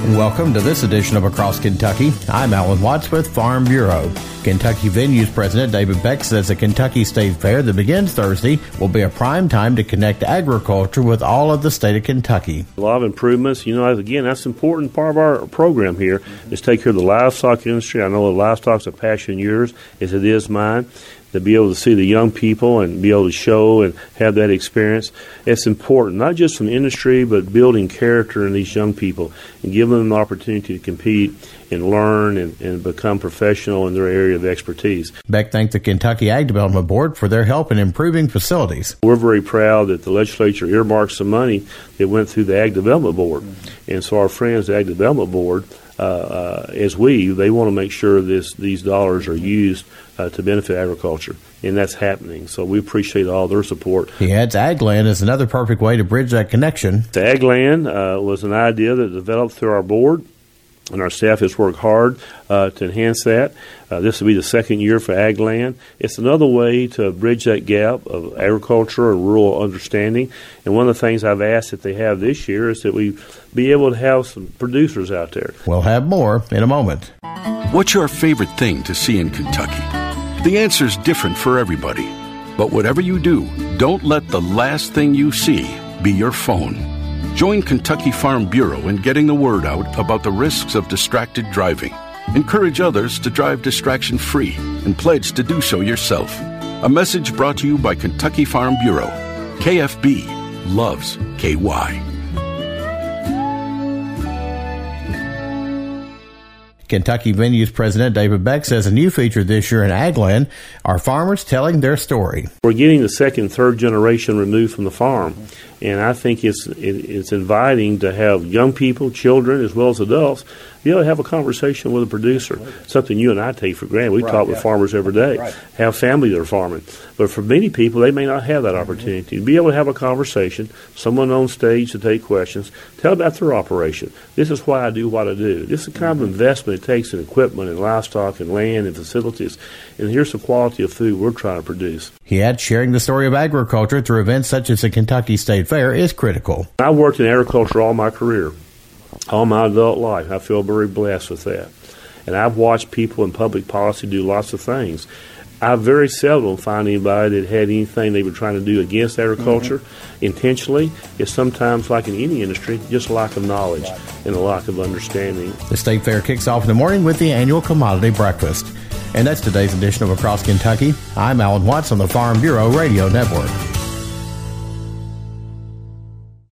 Welcome to this edition of Across Kentucky. I'm Alan Watts with Farm Bureau. Kentucky Venues President David Beck says the Kentucky State Fair that begins Thursday will be a prime time to connect agriculture with all of the state of Kentucky. A lot of improvements. Again, that's an important part of our program here is take care of the livestock industry. I know the livestock's a passion of yours, as it is mine. To be able to see the young people and be able to show and have that experience, it's important, not just from the industry, but building character in these young people and giving them the opportunity to compete and learn and become professional in their area of expertise. Beck thanked the Kentucky Ag Development Board for their help in improving facilities. We're very proud that the legislature earmarked some money that went through the Ag Development Board. And so our friends, the Ag Development Board, they want to make sure these dollars are used to benefit agriculture, and that's happening. So we appreciate all their support. He adds AgLand is another perfect way to bridge that connection. The AgLand was an idea that developed through our board, and our staff has worked hard to enhance that. This will be the second year for AgLand. It's another way to bridge that gap of agriculture and rural understanding. And one of the things I've asked that they have this year is that we be able to have some producers out there. We'll have more in a moment. What's your favorite thing to see in Kentucky? The answer's different for everybody. But whatever you do, don't let the last thing you see be your phone. Join Kentucky Farm Bureau in getting the word out about the risks of distracted driving. Encourage others to drive distraction-free and pledge to do so yourself. A message brought to you by Kentucky Farm Bureau. KFB loves KY. Kentucky Venues President David Beck says a new feature this year in AgLand are farmers telling their story. We're getting the second and third generation removed from the farm, and I think it's inviting to have young people, children, as well as adults, be able to have a conversation with a producer, something you and I take for granted. We talk with farmers every day, have family that are farming. But for many people, they may not have that opportunity. To be able to have a conversation, someone on stage to take questions, tell about their operation. This is why I do what I do. This is the kind of investment it takes in equipment and livestock and land and facilities. And here's the quality of food we're trying to produce. He adds sharing the story of agriculture through events such as the Kentucky State Fair is critical. I worked in agriculture all my career, all my adult life. I feel very blessed with that. And I've watched people in public policy do lots of things. I very seldom find anybody that had anything they were trying to do against agriculture intentionally. It's sometimes, like in any industry, just lack of knowledge and a lack of understanding. The State Fair kicks off in the morning with the annual commodity breakfast. And that's today's edition of Across Kentucky. I'm Alan Watts on the Farm Bureau Radio Network.